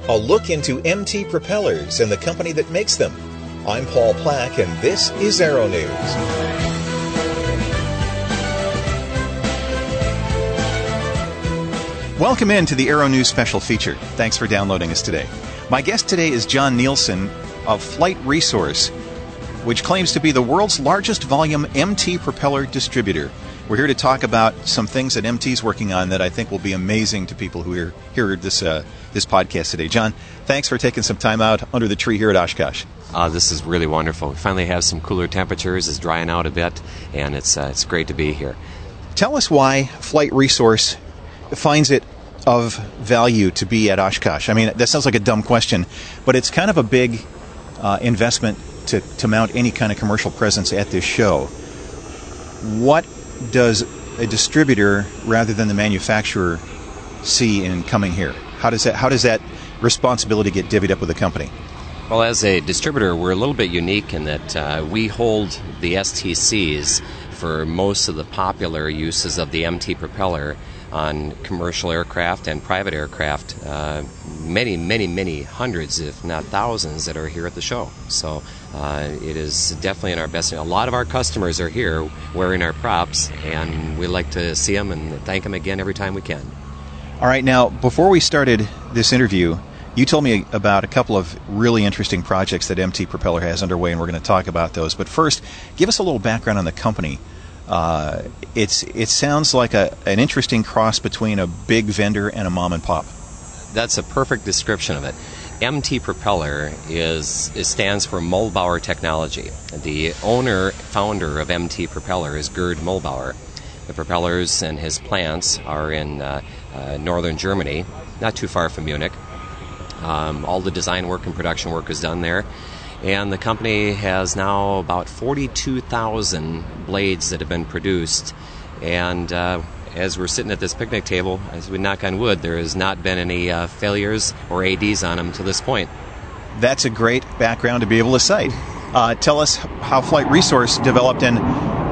a look into MT propellers and the company that makes them. I'm Paul Plack, and this is Aero News. Welcome in to the Aero News special feature. Thanks for downloading us today. My guest today is John Nielsen of Flight Resource, which claims to be the world's largest volume MT propeller distributor. We're here to talk about some things that MT's working on that I think will be amazing to people who hear this podcast today. John, thanks for taking some time out under the tree here at Oshkosh. This is really wonderful. We finally have some cooler temperatures. It's drying out a bit, and it's great to be here. Tell us why Flight Resource finds it of value to be at Oshkosh. I mean, that sounds like a dumb question, but it's kind of a big investment to mount any kind of commercial presence at this show. What does a distributor rather than the manufacturer see in coming here? How does that responsibility get divvied up with the company? Well, as a distributor, we're a little bit unique in that we hold the STCs for most of the popular uses of the MT propeller on commercial aircraft and private aircraft, many hundreds, if not thousands, that are here at the show. So it is definitely in our best. A lot of our customers are here wearing our props, and we like to see them and thank them again every time we can. All right, now, before we started this interview, you told me about a couple of really interesting projects that MT Propeller has underway, and we're going to talk about those. But first, give us a little background on the company. It sounds like an interesting cross between a big vendor and a mom and pop. That's a perfect description of it. MT Propeller stands for Mollbauer Technology. The founder of MT Propeller is Gerd Mollbauer. The propellers and his plants are in northern Germany, not too far from Munich. All the design work and production work is done there. And the company has now about 42,000 blades that have been produced. And as we're sitting at this picnic table, as we knock on wood, there has not been any failures or ADs on them to this point. That's a great background to be able to cite. Tell us how Flight Resource developed, and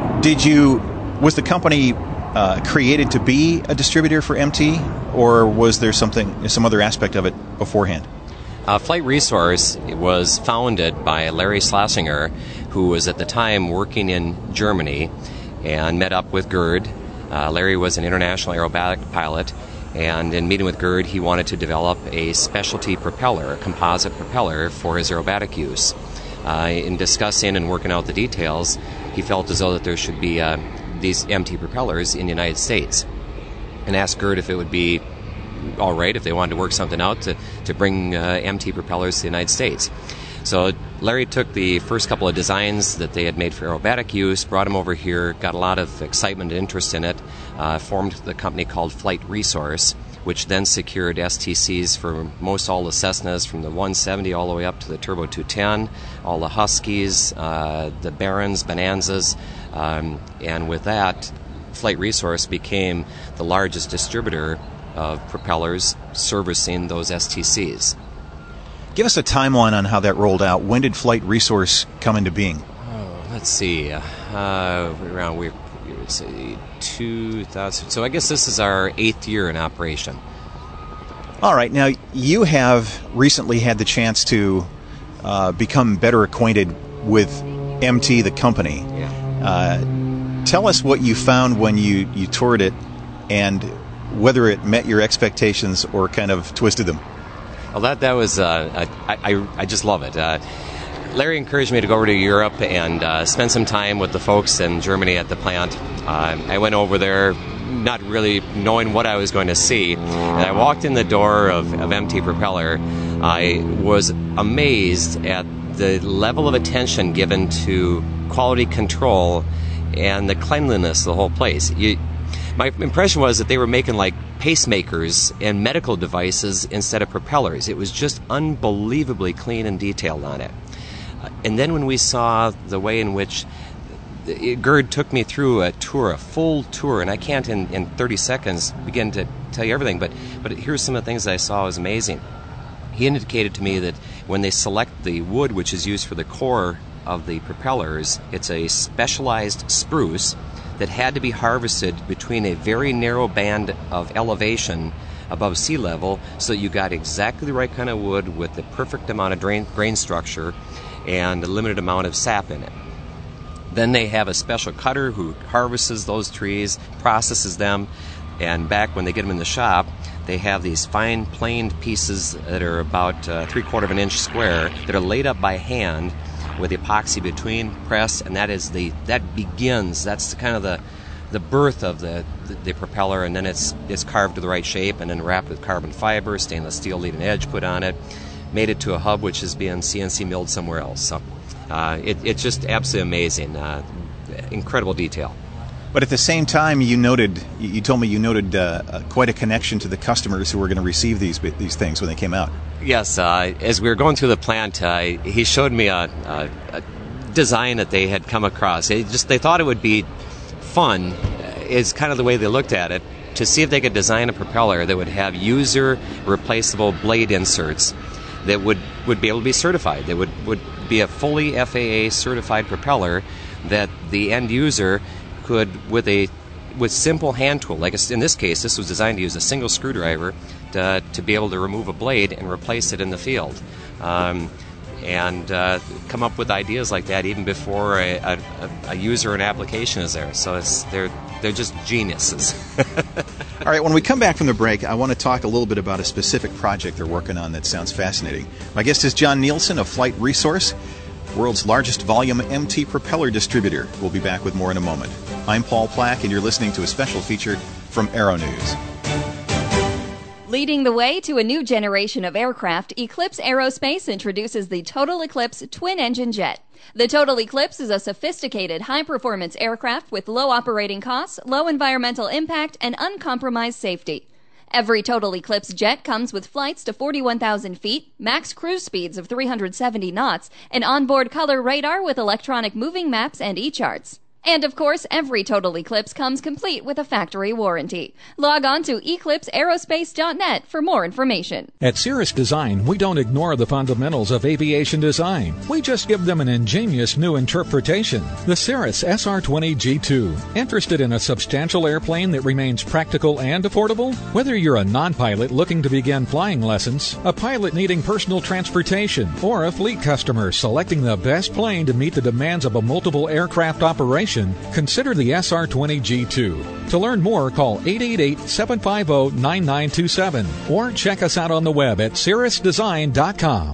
was the company created to be a distributor for MT, or was there some other aspect of it beforehand? Flight Resource was founded by Larry Schlesinger, who was at the time working in Germany and met up with Gerd. Larry was an international aerobatic pilot, and in meeting with Gerd, he wanted to develop a specialty propeller, a composite propeller, for his aerobatic use. In discussing and working out the details, he felt as though that there should be these MT propellers in the United States, and asked Gerd if it would be all right if they wanted to work something out to bring MT propellers to the United States. So Larry took the first couple of designs that they had made for aerobatic use, brought them over here, got a lot of excitement and interest in it, formed the company called Flight Resource, which then secured STCs for most all the Cessnas, from the 170 all the way up to the Turbo 210, all the Huskies, the Barons, Bonanzas, and with that, Flight Resource became the largest distributor of propellers servicing those STCs. Give us a timeline on how that rolled out. When did Flight Resource come into being? Let's see. Around 2000. So I guess this is our 8th year in operation. All right. Now, you have recently had the chance to become better acquainted with MT, the company. Yeah. Tell us what you found when you toured it, and whether it met your expectations or kind of twisted them. Well, that was I just love it. Larry encouraged me to go over to Europe and spend some time with the folks in Germany at the plant. I went over there not really knowing what I was going to see, and I walked in the door of MT Propeller. I was amazed at the level of attention given to quality control and the cleanliness of the whole place. My impression was that they were making like pacemakers and medical devices instead of propellers. It was just unbelievably clean and detailed on it. And then when we saw the way in which Gerd took me through a full tour, and I can't in 30 seconds begin to tell you everything, but here's some of the things that I saw was amazing. He indicated to me that when they select the wood which is used for the core of the propellers, it's a specialized spruce that had to be harvested between a very narrow band of elevation above sea level, so that you got exactly the right kind of wood with the perfect amount of grain structure and a limited amount of sap in it. Then they have a special cutter who harvests those trees, processes them, and back when they get them in the shop, they have these fine planed pieces that are about 3/4 of an inch square that are laid up by hand with epoxy between press, and that's kind of the birth of the propeller, and then it's carved to the right shape and then wrapped with carbon fiber, stainless steel leading edge put on it, made it to a hub which is being CNC milled somewhere else. So it's just absolutely amazing, incredible detail. But at the same time, you told me you noted quite a connection to the customers who were going to receive these things when they came out. Yes, as we were going through the plant, he showed me a design that they had come across. They thought it would be fun, is kind of the way they looked at it, to see if they could design a propeller that would have user replaceable blade inserts that would be able to be certified. That would be a fully FAA certified propeller that the end user could, with simple hand tool, like in this case, this was designed to use a single screwdriver to be able to remove a blade and replace it in the field, and come up with ideas like that even before a user and application is there. So they're just geniuses. All right, when we come back from the break, I want to talk a little bit about a specific project they're working on that sounds fascinating. My guest is John Nielsen of Flight Resource, world's largest volume MT propeller distributor. We'll be back with more in a moment. I'm Paul Plack, and you're listening to a special feature from Aero News. Leading the way to a new generation of aircraft, Eclipse Aerospace introduces the Total Eclipse twin-engine jet. The Total Eclipse is a sophisticated, high-performance aircraft with low operating costs, low environmental impact, and uncompromised safety. Every Total Eclipse jet comes with flights to 41,000 feet, max cruise speeds of 370 knots, and onboard color radar with electronic moving maps and e-charts. And of course, every Total Eclipse comes complete with a factory warranty. Log on to eclipseaerospace.net for more information. At Cirrus Design, we don't ignore the fundamentals of aviation design. We just give them an ingenious new interpretation. The Cirrus SR20 G2. Interested in a substantial airplane that remains practical and affordable? Whether you're a non-pilot looking to begin flying lessons, a pilot needing personal transportation, or a fleet customer selecting the best plane to meet the demands of a multiple aircraft operation, consider the SR20 G2. To learn more, call 888-750-9927 or check us out on the web at cirrusdesign.com.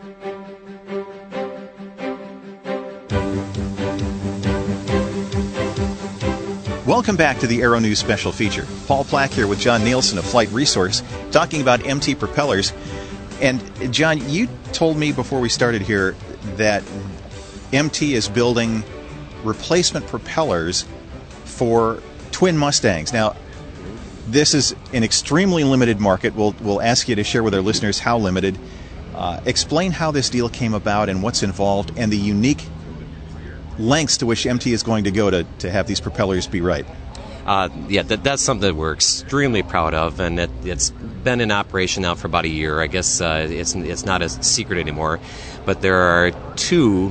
Welcome back to the Aero News special feature. Paul Plack here with John Nielsen of Flight Resource, talking about MT propellers. And John, you told me before we started here that MT is building replacement propellers for twin Mustangs. Now, this is an extremely limited market. We'll ask you to share with our listeners how limited. Explain how this deal came about and what's involved and the unique lengths to which MT is going to go to have these propellers be right. That's something that we're extremely proud of, and it's been in operation now for about a year. I guess it's not a secret anymore, but there are two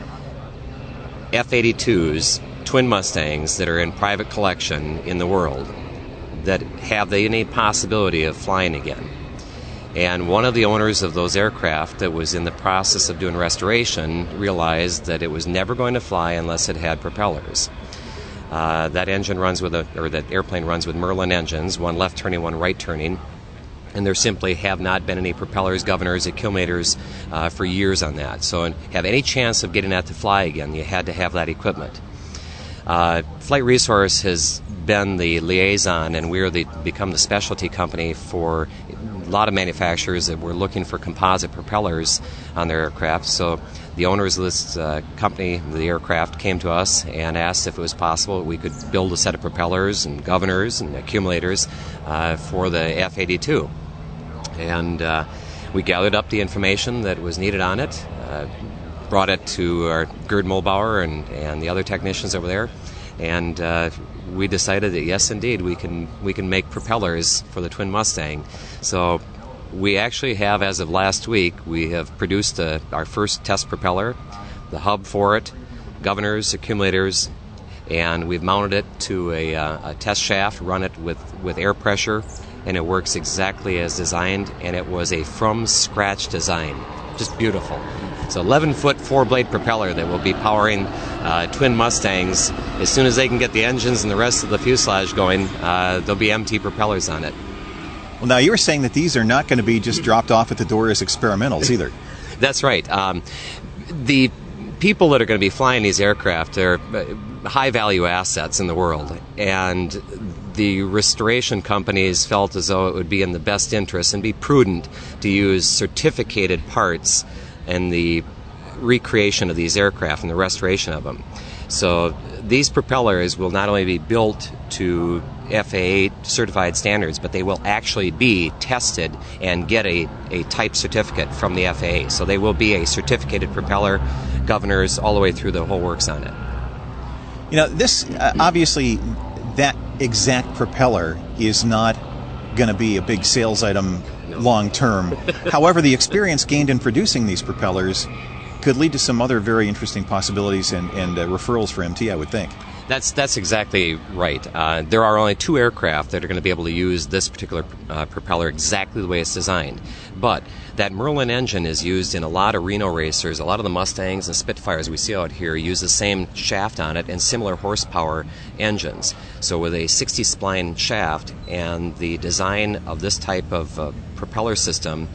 F-82s, twin Mustangs, that are in private collection in the world that have any possibility of flying again. And one of the owners of those aircraft that was in the process of doing restoration realized that it was never going to fly unless it had propellers. That airplane runs with Merlin engines, one left turning, one right turning, and there simply have not been any propellers, governors, accumulators for years on that. So to have any chance of getting that to fly again, you had to have that equipment. Flight Resource has been the liaison, and we're become the specialty company for a lot of manufacturers that were looking for composite propellers on their aircraft. So the owners of this company, the aircraft, came to us and asked if it was possible we could build a set of propellers and governors and accumulators for the F-82. And we gathered up the information that was needed on it, brought it to our Gerd Molbauer and the other technicians over there, and we decided that yes, indeed, we can make propellers for the twin Mustang. So we actually have, as of last week, we have produced our first test propeller, the hub for it, governors, accumulators, and we've mounted it to a test shaft, run it with air pressure and it works exactly as designed, and it was a from-scratch design. Just beautiful. It's an 11-foot 4-blade propeller that will be powering twin Mustangs. As soon as they can get the engines and the rest of the fuselage going, there'll be MT propellers on it. Well, now you were saying that these are not going to be just dropped off at the door as experimentals either. That's right. The people that are going to be flying these aircraft are high-value assets in the world, and the restoration companies felt as though it would be in the best interest and be prudent to use certificated parts in the recreation of these aircraft and the restoration of them. So these propellers will not only be built to FAA certified standards, but they will actually be tested and get a type certificate from the FAA. So they will be a certificated propeller, governors, all the way through the whole works on it. You know, this obviously, that exact propeller is not going to be a big sales item long term. However, the experience gained in producing these propellers could lead to some other very interesting possibilities and referrals for MT, I would think. That's exactly right. There are only 2 aircraft that are going to be able to use this particular propeller exactly the way it's designed. But that Merlin engine is used in a lot of Reno racers. A lot of the Mustangs and Spitfires we see out here use the same shaft on it and similar horsepower engines. So with a 60-spline shaft and the design of this type of propeller system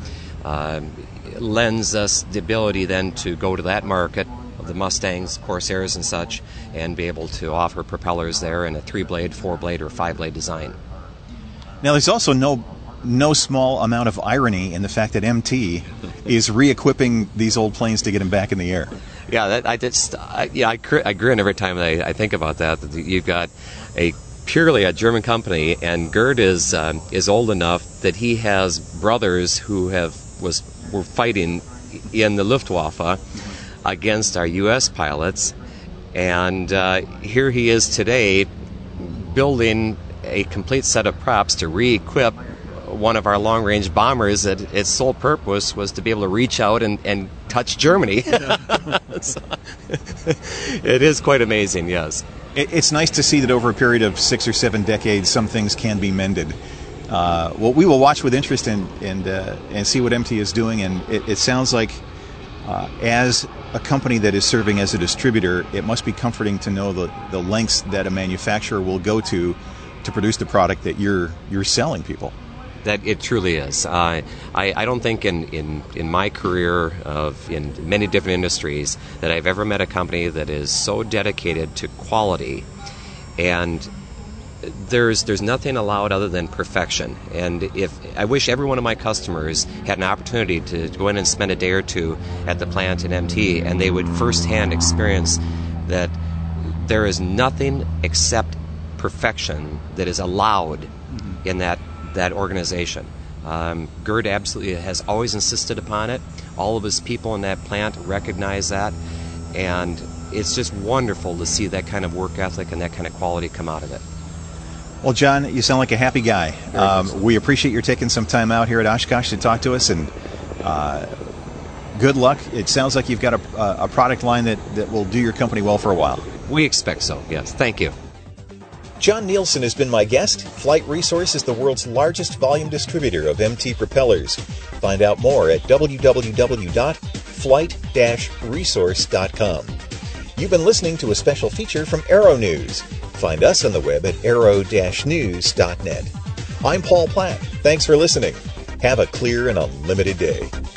lends us the ability then to go to that market of the Mustangs, Corsairs, and such, and be able to offer propellers there in a 3-blade, 4-blade, or 5-blade design. Now, there's also no small amount of irony in the fact that MT is re-equipping these old planes to get them back in the air. Yeah, I grin every time I think about that. You've got purely a German company, and Gerd is old enough that he has brothers who were fighting in the Luftwaffe against our U.S. pilots, and here he is today building a complete set of props to re-equip one of our long-range bombers that its sole purpose was to be able to reach out and touch Germany. So, it is quite amazing, yes. It's nice to see that over a period of 6 or 7 decades, some things can be mended. Well, we will watch with interest and see what MT is doing, and it sounds like as a company that is serving as a distributor, it must be comforting to know the lengths that a manufacturer will go to produce the product that you're selling people. That it truly is. I don't think in my career in many different industries that I've ever met a company that is so dedicated to quality, and there's nothing allowed other than perfection. And if I wish every one of my customers had an opportunity to go in and spend a day or two at the plant in MT, and they would firsthand experience that there is nothing except perfection that is allowed in that organization. Gerd absolutely has always insisted upon it. All of his people in that plant recognize that, and it's just wonderful to see that kind of work ethic and that kind of quality come out of it. Well, John, you sound like a happy guy. We appreciate your taking some time out here at Oshkosh to talk to us, and good luck. It sounds like you've got a product line that will do your company well for a while. We expect so, yes. Thank you. John Nielsen has been my guest. Flight Resource is the world's largest volume distributor of MT propellers. Find out more at www.flight-resource.com. You've been listening to a special feature from Aero News. Find us on the web at aero-news.net. I'm Paul Platt. Thanks for listening. Have a clear and unlimited day.